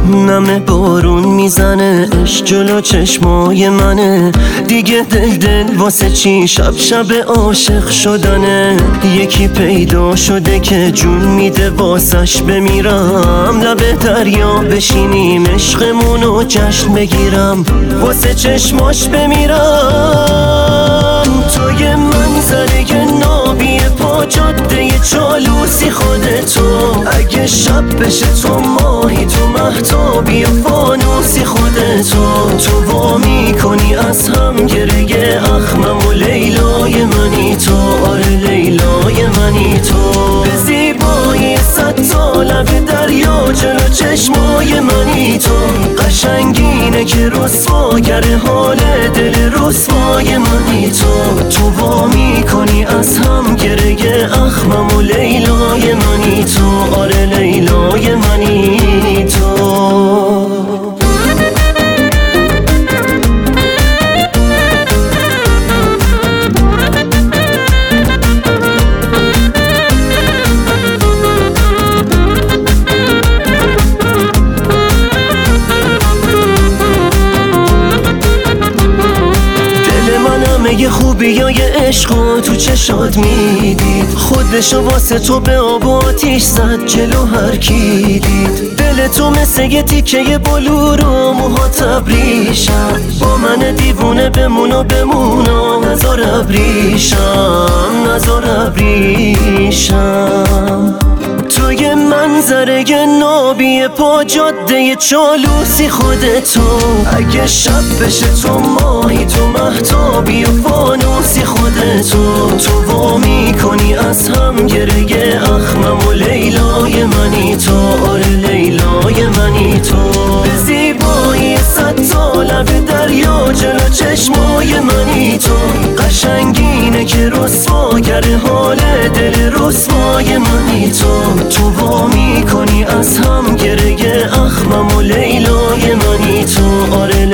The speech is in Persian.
نم بارون میزنه عشق جلو چشمای منه، دیگه دل واسه چی شب عاشق شدنه. یکی پیدا شده که جون میده واسش بمیرم، لب دریا بشینیم عشقمونو جشن بگیرم، واسه چشماش بمیرم. توی منظره نابی پا جاده چالوسی خودتو، اگه شب بشه تو ماهی تو مهتابی و فانوسی خودتو، تو وا میکنی از هم گره اخمم و لیلای منی تو، آره لیلای منی تو. به زیبایی 100 تا لب دریا جلو چشمای منی تو، قشنگینه که رسواگر حال دل رسوای منی تو، تو وا میکنی از هم گره اخمم و لیلای منی تو، آره لیلای منی تو. یه خوبیای عشقو تو چشات میدید، خودشو واسه تو به آب و آتیش زد جلو هر کی دید. دل تو مثل یه تیکه بلور و موها تبریشم، با من دیوونه بمون و نزار ابریشم. توی منظره نابی پا جاده چالوسی خودتو، اگه شب بشه تو ماهی تو مهتابی و فانوسی خودتو، تو وا میکنی از هم گره اخمم و لیلای منی تو، آره لیلای منی تو. به زیبایی 100 تا لب دریا جلو چشمای منی تو، قشنگینه که رسواگر حال دل رسوای منی تو، تو وا میکنی از هم گره اخمم و لیلای منی تو، آره